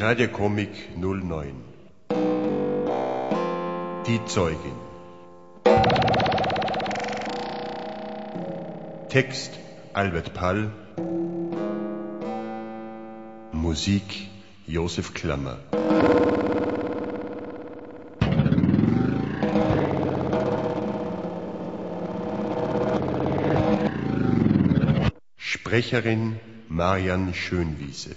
Radiocomic 09. Die Zeugin. Text Albert Pall. Musik Josef Klammer. Sprecherin Marian Schönwiese.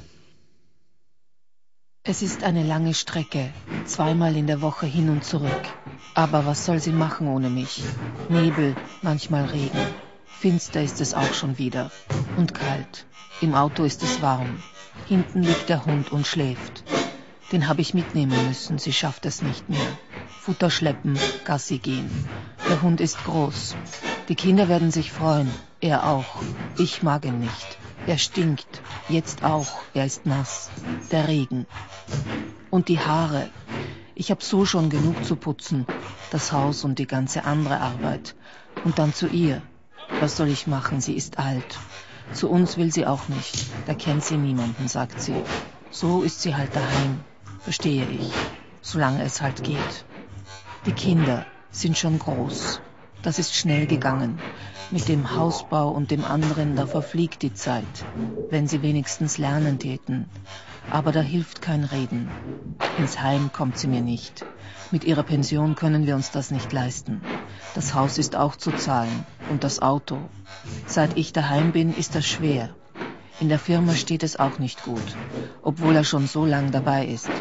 Es ist eine lange Strecke, zweimal in der Woche hin und zurück. Aber was soll sie machen ohne mich? Nebel, manchmal Regen. Finster ist es auch schon wieder. Und kalt. Im Auto ist es warm. Hinten liegt der Hund und schläft. Den habe ich mitnehmen müssen, sie schafft es nicht mehr. Futter schleppen, Gassi gehen. Der Hund ist groß. Die Kinder werden sich freuen, er auch. Ich mag ihn nicht. Er stinkt, jetzt auch, er ist nass. Der Regen. Und die Haare. Ich hab so schon genug zu putzen. Das Haus und die ganze andere Arbeit. Und dann zu ihr. Was soll ich machen, sie ist alt. Zu uns will sie auch nicht. Da kennt sie niemanden, sagt sie. So ist sie halt daheim. Verstehe ich. Solange es halt geht. Die Kinder sind schon groß. Das ist schnell gegangen. Mit dem Hausbau und dem anderen, da verfliegt die Zeit. Wenn sie wenigstens lernen täten. Aber da hilft kein Reden. Ins Heim kommt sie mir nicht. Mit ihrer Pension können wir uns das nicht leisten. Das Haus ist auch zu zahlen. Und das Auto. Seit ich daheim bin, ist das schwer. In der Firma steht es auch nicht gut. Obwohl er schon so lang dabei ist.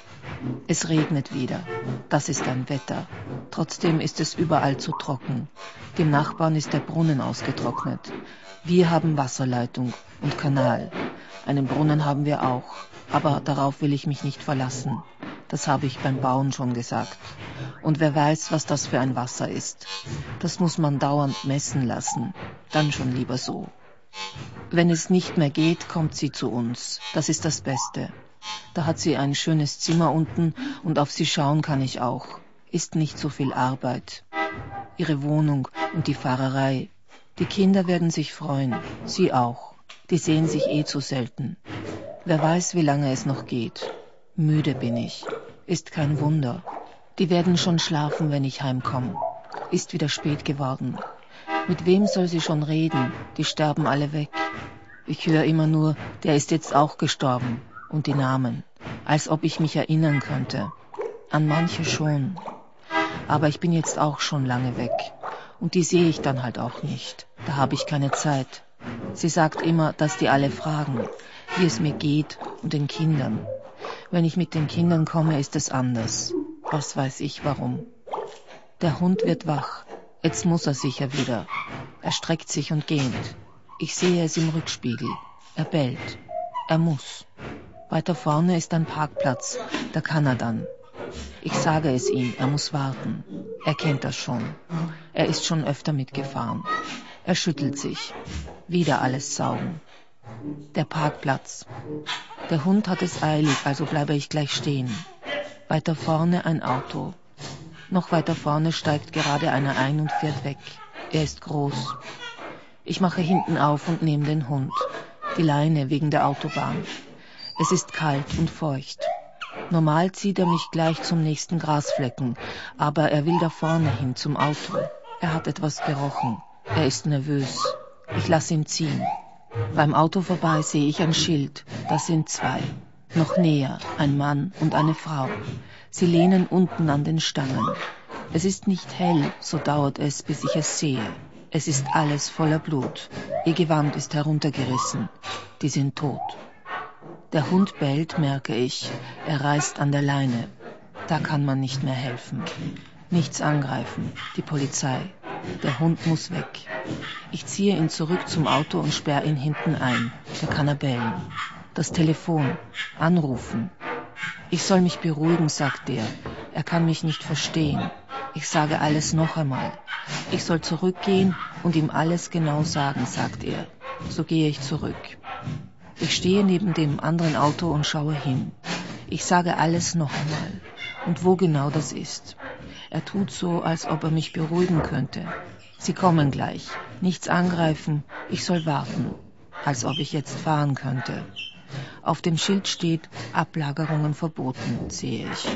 Es regnet wieder. Das ist ein Wetter. Trotzdem ist es überall zu trocken. Dem Nachbarn ist der Brunnen ausgetrocknet. Wir haben Wasserleitung und Kanal. Einen Brunnen haben wir auch. Aber darauf will ich mich nicht verlassen. Das habe ich beim Bauen schon gesagt. Und wer weiß, was das für ein Wasser ist. Das muss man dauernd messen lassen. Dann schon lieber so. Wenn es nicht mehr geht, kommt sie zu uns. Das ist das Beste. Da hat sie ein schönes Zimmer unten und auf sie schauen kann ich auch. Ist nicht so viel Arbeit. Ihre Wohnung und die Fahrerei. Die Kinder werden sich freuen. Sie auch. Die sehen sich zu selten. Wer weiß, wie lange es noch geht. Müde bin ich. Ist kein Wunder. Die werden schon schlafen, wenn ich heimkomme. Ist wieder spät geworden. Mit wem soll sie schon reden? Die sterben alle weg. Ich höre immer nur, der ist jetzt auch gestorben. Und die Namen. Als ob ich mich erinnern könnte. An manche schon. Aber ich bin jetzt auch schon lange weg. Und die sehe ich dann halt auch nicht. Da habe ich keine Zeit. Sie sagt immer, dass die alle fragen, wie es mir geht und den Kindern. Wenn ich mit den Kindern komme, ist es anders. Was weiß ich warum. Der Hund wird wach. Jetzt muss er sicher wieder. Er streckt sich und gähnt. Ich sehe es im Rückspiegel. Er bellt. Er muss. Weiter vorne ist ein Parkplatz. Da kann er dann. Ich sage es ihm, er muss warten. Er kennt das schon. Er ist schon öfter mitgefahren. Er schüttelt sich. Wieder alles saugen. Der Parkplatz. Der Hund hat es eilig, also bleibe ich gleich stehen. Weiter vorne ein Auto. Noch weiter vorne steigt gerade einer ein und fährt weg. Er ist groß. Ich mache hinten auf und nehme den Hund. Die Leine wegen der Autobahn. Es ist kalt und feucht. Normal zieht er mich gleich zum nächsten Grasflecken, aber er will da vorne hin zum Auto. Er hat etwas gerochen. Er ist nervös. Ich lasse ihn ziehen. Beim Auto vorbei sehe ich ein Schild. Das sind zwei. Noch näher, ein Mann und eine Frau. Sie lehnen unten an den Stangen. Es ist nicht hell, so dauert es, bis ich es sehe. Es ist alles voller Blut. Ihr Gewand ist heruntergerissen. Die sind tot. Der Hund bellt, merke ich. Er reißt an der Leine. Da kann man nicht mehr helfen. Nichts angreifen. Die Polizei. Der Hund muss weg. Ich ziehe ihn zurück zum Auto und sperre ihn hinten ein. Da kann er bellen. Das Telefon. Anrufen. Ich soll mich beruhigen, sagt er. Er kann mich nicht verstehen. Ich sage alles noch einmal. Ich soll zurückgehen und ihm alles genau sagen, sagt er. So gehe ich zurück. Ich stehe neben dem anderen Auto und schaue hin. Ich sage alles noch einmal. Und wo genau das ist. Er tut so, als ob er mich beruhigen könnte. Sie kommen gleich. Nichts angreifen. Ich soll warten. Als ob ich jetzt fahren könnte. Auf dem Schild steht Ablagerungen verboten, sehe ich.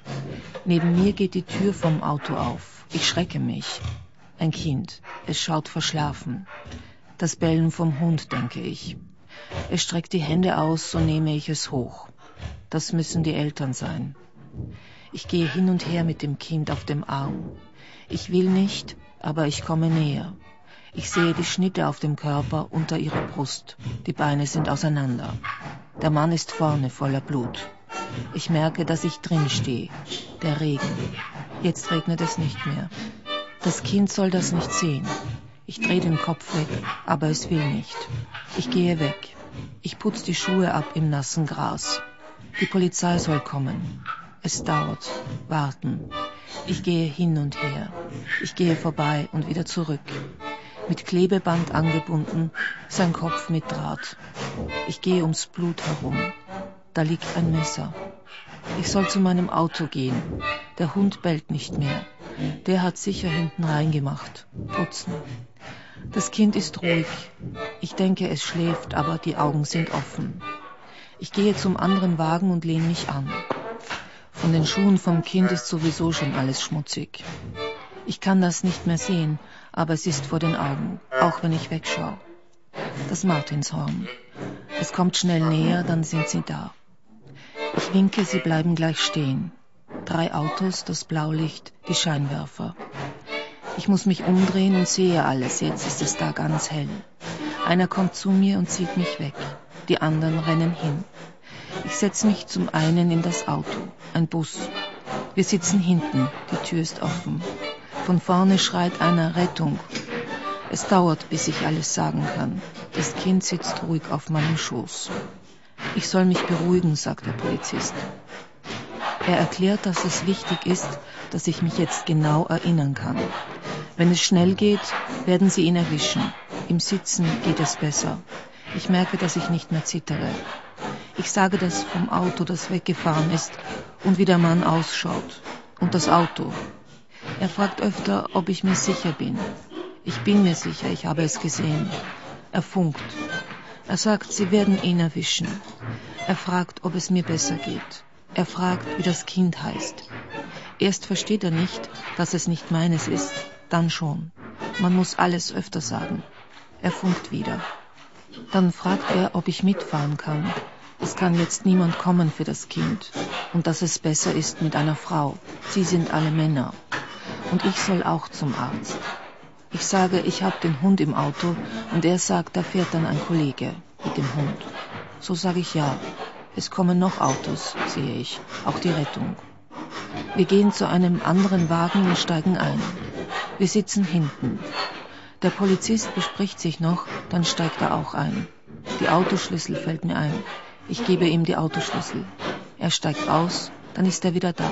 Neben mir geht die Tür vom Auto auf. Ich schrecke mich. Ein Kind. Es schaut verschlafen. Das Bellen vom Hund, denke ich. Es streckt die Hände aus, so nehme ich es hoch. Das müssen die Eltern sein. Ich gehe hin und her mit dem Kind auf dem Arm. Ich will nicht, aber ich komme näher. Ich sehe die Schnitte auf dem Körper unter ihrer Brust. Die Beine sind auseinander. Der Mann ist vorne voller Blut. Ich merke, dass ich drin stehe. Der Regen. Jetzt regnet es nicht mehr. Das Kind soll das nicht sehen. Ich drehe den Kopf weg, aber es will nicht. Ich gehe weg. Ich putze die Schuhe ab im nassen Gras. Die Polizei soll kommen. Es dauert. Warten. Ich gehe hin und her. Ich gehe vorbei und wieder zurück. Mit Klebeband angebunden, sein Kopf mit Draht. Ich gehe ums Blut herum. Da liegt ein Messer. Ich soll zu meinem Auto gehen. Der Hund bellt nicht mehr. Der hat sicher hinten reingemacht. Putzen. Das Kind ist ruhig. Ich denke, es schläft, aber die Augen sind offen. Ich gehe zum anderen Wagen und lehne mich an. Von den Schuhen vom Kind ist sowieso schon alles schmutzig. Ich kann das nicht mehr sehen, aber es ist vor den Augen, auch wenn ich wegschaue. Das Martinshorn. Es kommt schnell näher, dann sind sie da. Ich winke, sie bleiben gleich stehen. 3 Autos, das Blaulicht, die Scheinwerfer. Ich muss mich umdrehen und sehe alles, jetzt ist es da ganz hell. Einer kommt zu mir und zieht mich weg. Die anderen rennen hin. Ich setze mich zum einen in das Auto, ein Bus. Wir sitzen hinten, die Tür ist offen. Von vorne schreit einer Rettung. Es dauert, bis ich alles sagen kann. Das Kind sitzt ruhig auf meinem Schoß. Ich soll mich beruhigen, sagt der Polizist. Er erklärt, dass es wichtig ist, dass ich mich jetzt genau erinnern kann. Wenn es schnell geht, werden sie ihn erwischen. Im Sitzen geht es besser. Ich merke, dass ich nicht mehr zittere. Ich sage das vom Auto, das weggefahren ist und wie der Mann ausschaut. Und das Auto. Er fragt öfter, ob ich mir sicher bin. Ich bin mir sicher, ich habe es gesehen. Er funkt. Er sagt, sie werden ihn erwischen. Er fragt, ob es mir besser geht. Er fragt, wie das Kind heißt. Erst versteht er nicht, dass es nicht meines ist. Dann schon. Man muss alles öfter sagen. Er funkt wieder. Dann fragt er, ob ich mitfahren kann. Es kann jetzt niemand kommen für das Kind. Und dass es besser ist mit einer Frau. Sie sind alle Männer. Und ich soll auch zum Arzt. Ich sage, ich habe den Hund im Auto und er sagt, da fährt dann ein Kollege mit dem Hund. So sage ich ja. Es kommen noch Autos, sehe ich, auch die Rettung. Wir gehen zu einem anderen Wagen und steigen ein. Wir sitzen hinten. Der Polizist bespricht sich noch, dann steigt er auch ein. Die Autoschlüssel fällt mir ein. Ich gebe ihm die Autoschlüssel. Er steigt aus, dann ist er wieder da.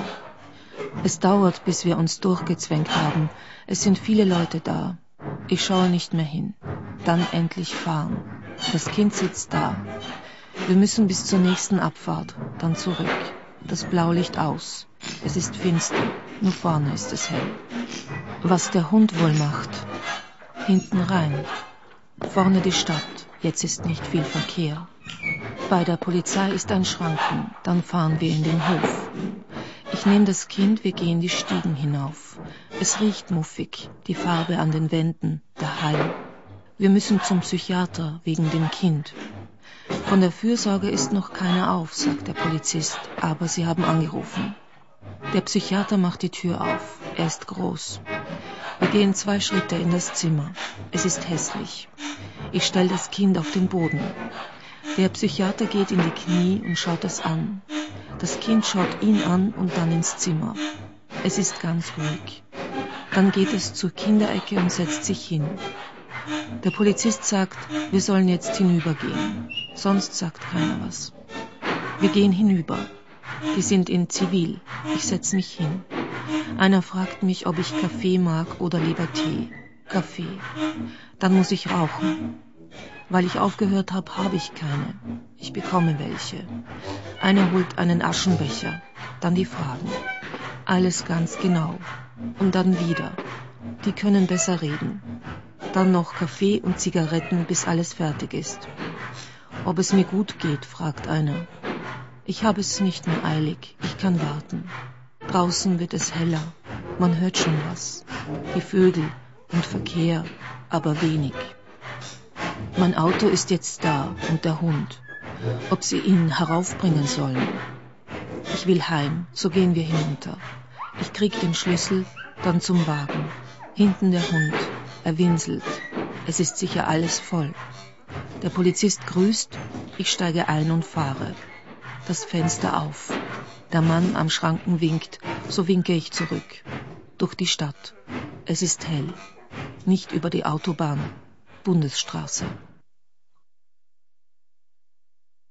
Es dauert, bis wir uns durchgezwängt haben. Es sind viele Leute da. Ich schaue nicht mehr hin. Dann endlich fahren. Das Kind sitzt da. Wir müssen bis zur nächsten Abfahrt, dann zurück. Das Blaulicht aus. Es ist finster, nur vorne ist es hell. Was der Hund wohl macht? Hinten rein. Vorne die Stadt. Jetzt ist nicht viel Verkehr. Bei der Polizei ist ein Schranken. Dann fahren wir in den Hof. Ich nehme das Kind, wir gehen die Stiegen hinauf. Es riecht muffig, die Farbe an den Wänden, der Hall. Wir müssen zum Psychiater wegen dem Kind. Von der Fürsorge ist noch keiner auf, sagt der Polizist, aber sie haben angerufen. Der Psychiater macht die Tür auf. Er ist groß. Wir gehen 2 Schritte in das Zimmer. Es ist hässlich. Ich stelle das Kind auf den Boden. Der Psychiater geht in die Knie und schaut es an. Das Kind schaut ihn an und dann ins Zimmer. Es ist ganz ruhig. Dann geht es zur Kinderecke und setzt sich hin. Der Polizist sagt, wir sollen jetzt hinübergehen. Sonst sagt keiner was. Wir gehen hinüber. Die sind in Zivil. Ich setze mich hin. Einer fragt mich, ob ich Kaffee mag oder lieber Tee. Kaffee. Dann muss ich rauchen. Weil ich aufgehört habe, habe ich keine. Ich bekomme welche. Einer holt einen Aschenbecher. Dann die Fragen. Alles ganz genau. Und dann wieder. Die können besser reden. Dann noch Kaffee und Zigaretten, bis alles fertig ist. Ob es mir gut geht, fragt einer. Ich habe es nicht mehr eilig, ich kann warten. Draußen wird es heller, man hört schon was. Die Vögel und Verkehr, aber wenig. Mein Auto ist jetzt da und der Hund. Ob sie ihn heraufbringen sollen? Ich will heim, so gehen wir hinunter. Ich krieg den Schlüssel, dann zum Wagen. Hinten der Hund, er winselt. Es ist sicher alles voll. Der Polizist grüßt, ich steige ein und fahre. Das Fenster auf. Der Mann am Schranken winkt, so winke ich zurück. Durch die Stadt. Es ist hell. Nicht über die Autobahn. Bundesstraße.